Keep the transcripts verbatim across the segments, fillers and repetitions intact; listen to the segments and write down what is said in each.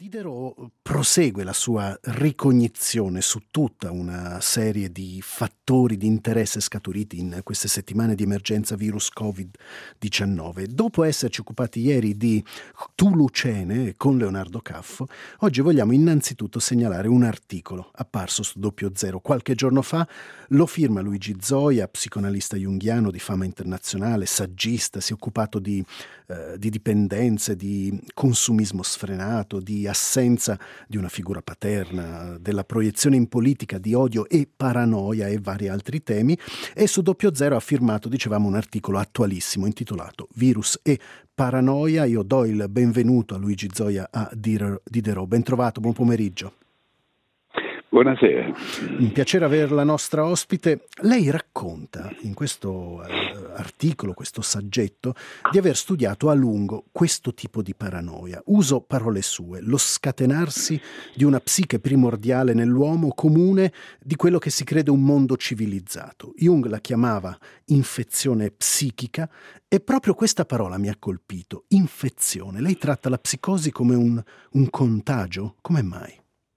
Diderot prosegue la sua ricognizione su tutta una serie di fattori di interesse scaturiti in queste settimane di emergenza virus covid diciannove. Dopo esserci occupati ieri di Tulucene con Leonardo Caffo, oggi vogliamo innanzitutto segnalare un articolo apparso su Doppio Zero qualche giorno fa. Lo firma Luigi Zoia, psicoanalista junghiano di fama internazionale, saggista, si è occupato di, eh, di dipendenze, di consumismo sfrenato, di assenza di una figura paterna, della proiezione in politica di odio e paranoia e vari altri temi, e su Doppio Zero ha firmato, dicevamo, un articolo attualissimo intitolato Virus e paranoia. Io do il benvenuto a Luigi Zoia a Diderot. Ben trovato, buon pomeriggio. Buonasera. Un piacere avere la nostra ospite. Lei racconta in questo eh, articolo, questo saggetto, di aver studiato a lungo questo tipo di paranoia. Uso parole sue: lo scatenarsi di una psiche primordiale nell'uomo comune di quello che si crede un mondo civilizzato. Jung la chiamava infezione psichica e proprio questa parola mi ha colpito, infezione. Lei tratta la psicosi come un, un contagio? Come mai?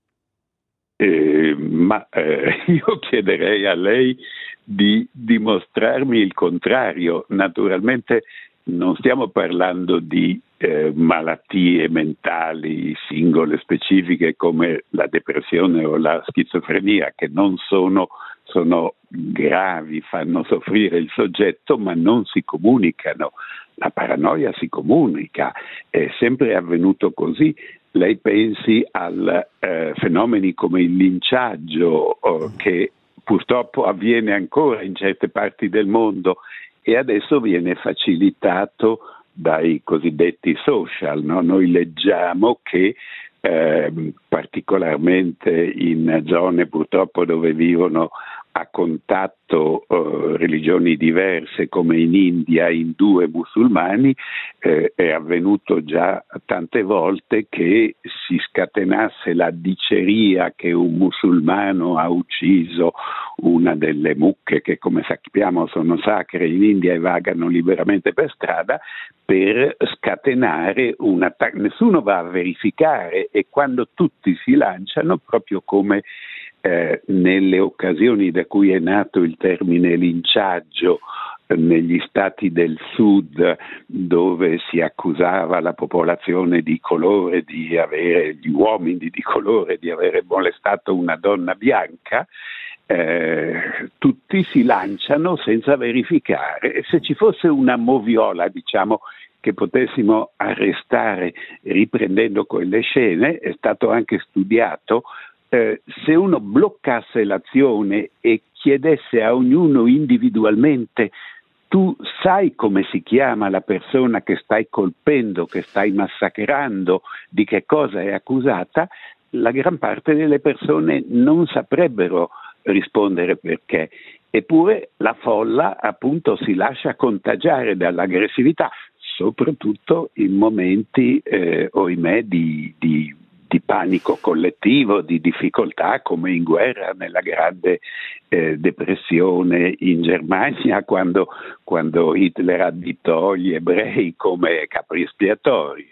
Eh, ma eh, io chiederei a lei di dimostrarmi il contrario. Naturalmente non stiamo parlando di eh, malattie mentali singole, specifiche, come la depressione o la schizofrenia, che non sono, sono gravi, fanno soffrire il soggetto, ma non si comunicano. La paranoia si comunica, è sempre avvenuto così. Lei pensi a eh, fenomeni come il linciaggio, oh, che purtroppo avviene ancora in certe parti del mondo e adesso viene facilitato dai cosiddetti social, no? Noi leggiamo che eh, particolarmente in zone purtroppo dove vivono a contatto eh, religioni diverse, come in India, indù e musulmani, eh, è avvenuto già tante volte che si scatenasse la diceria che un musulmano ha ucciso una delle mucche che, come sappiamo, sono sacre in India e vagano liberamente per strada, per scatenare un attacco. Nessuno va a verificare, e quando tutti si lanciano, proprio come Eh, nelle occasioni da cui è nato il termine linciaggio eh, negli stati del sud, dove si accusava la popolazione di colore di avere, gli uomini di colore di avere molestato una donna bianca, eh, tutti si lanciano senza verificare. E se ci fosse una moviola, diciamo, che potessimo arrestare riprendendo quelle scene, è stato anche studiato. Eh, se uno bloccasse l'azione e chiedesse a ognuno individualmente: tu sai come si chiama la persona che stai colpendo, che stai massacrando, di che cosa è accusata, la gran parte delle persone non saprebbero rispondere perché. Eppure la folla, appunto, si lascia contagiare dall'aggressività, soprattutto in momenti, eh, ohimè, di, di di panico collettivo, di difficoltà, come in guerra, nella grande eh, depressione in Germania, quando, quando Hitler additò gli ebrei come capri espiatori.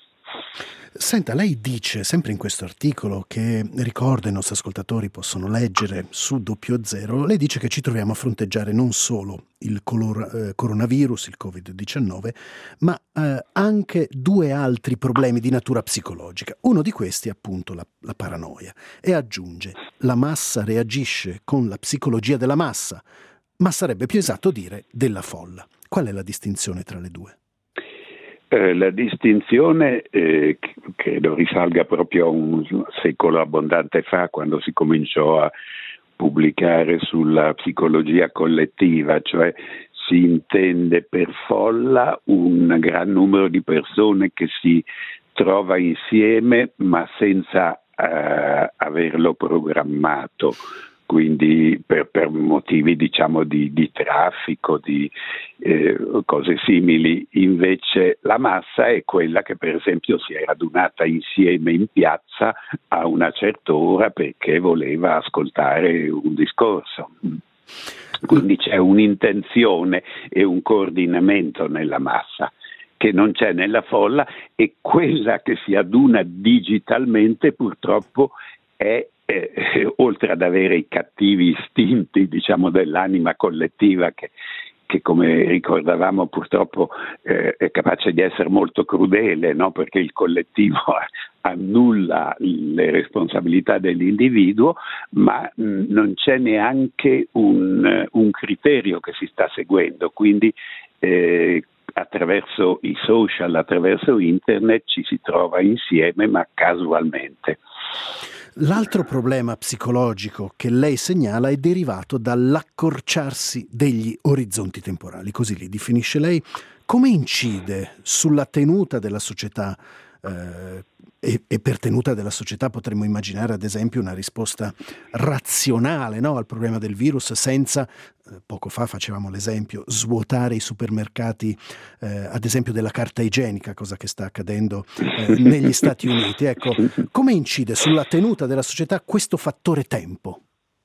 Senta, lei dice, sempre in questo articolo, che ricordo i nostri ascoltatori possono leggere su Doppio Zero, lei dice che ci troviamo a fronteggiare non solo il color, eh, coronavirus, il covid diciannove, ma eh, anche due altri problemi di natura psicologica. Uno di questi è appunto la, la paranoia. E aggiunge: la massa reagisce con la psicologia della massa, ma sarebbe più esatto dire della folla. Qual è la distinzione tra le due? Eh, la distinzione eh, credo risalga proprio a un secolo abbondante fa, quando si cominciò a pubblicare sulla psicologia collettiva, cioè si intende per folla un gran numero di persone che si trova insieme ma senza eh, averlo programmato. Quindi per, per motivi, diciamo, di, di traffico, di eh, cose simili. Invece la massa è quella che, per esempio, si è radunata insieme in piazza a una certa ora perché voleva ascoltare un discorso. Quindi c'è un'intenzione e un coordinamento nella massa. che non c'è nella folla, e quella che si aduna digitalmente purtroppo è, eh, oltre ad avere i cattivi istinti, diciamo, dell'anima collettiva che che come ricordavamo purtroppo eh, è capace di essere molto crudele, no? Perché il collettivo annulla le responsabilità dell'individuo, ma mh, non c'è neanche un, un criterio che si sta seguendo, quindi eh, attraverso i social, attraverso internet ci si trova insieme ma casualmente. L'altro problema psicologico che lei segnala è derivato dall'accorciarsi degli orizzonti temporali, così li definisce lei. Come incide sulla tenuta della società? Eh, e, e per tenuta della società potremmo immaginare ad esempio una risposta razionale, no, al problema del virus, senza, eh, poco fa facevamo l'esempio, svuotare i supermercati eh, ad esempio della carta igienica, cosa che sta accadendo eh, negli Stati Uniti. Ecco, come incide sulla tenuta della società questo fattore tempo?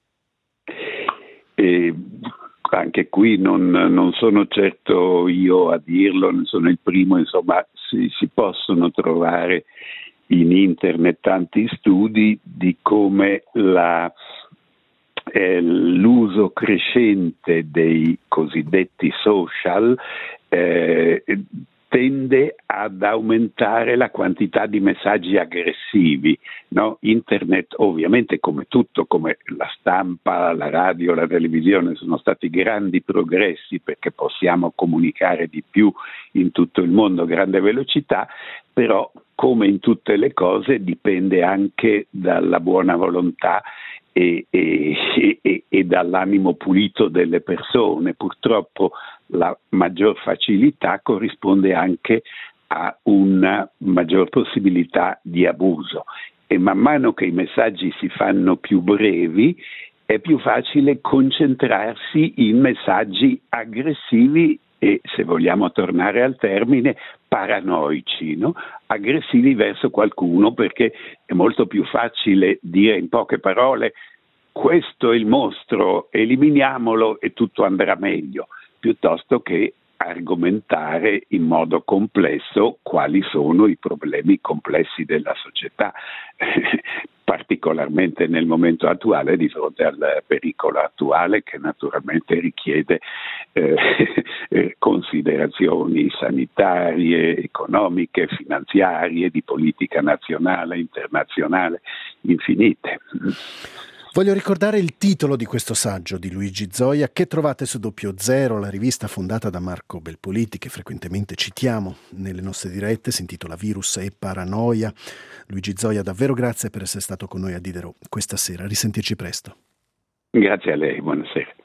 E anche qui non, non sono certo io a dirlo, non sono il primo, insomma si, si possono trovare in internet tanti studi di come la, eh, l'uso crescente dei cosiddetti social eh, tende ad aumentare la quantità di messaggi aggressivi, no? Internet ovviamente, come tutto, come la stampa, la radio, la televisione, sono stati grandi progressi perché possiamo comunicare di più in tutto il mondo a grande velocità, però come in tutte le cose dipende anche dalla buona volontà e, e, e, e dall'animo pulito delle persone. Purtroppo la maggior facilità corrisponde anche a una maggior possibilità di abuso, e man mano che i messaggi si fanno più brevi è più facile concentrarsi in messaggi aggressivi e, se vogliamo tornare al termine, paranoici, no? Aggressivi verso qualcuno, perché è molto più facile dire in poche parole: questo è il mostro, eliminiamolo e tutto andrà meglio, piuttosto che argomentare in modo complesso quali sono i problemi complessi della società, particolarmente nel momento attuale, di fronte al pericolo attuale che naturalmente richiede eh, considerazioni sanitarie, economiche, finanziarie, di politica nazionale, internazionale, infinite. Voglio ricordare il titolo di questo saggio di Luigi Zoia, che trovate su Doppio Zero, la rivista fondata da Marco Belpoliti, che frequentemente citiamo nelle nostre dirette. Si intitola Virus e Paranoia. Luigi Zoia, davvero grazie per essere stato con noi a Diderot questa sera. A risentirci presto. Grazie a lei, buonasera.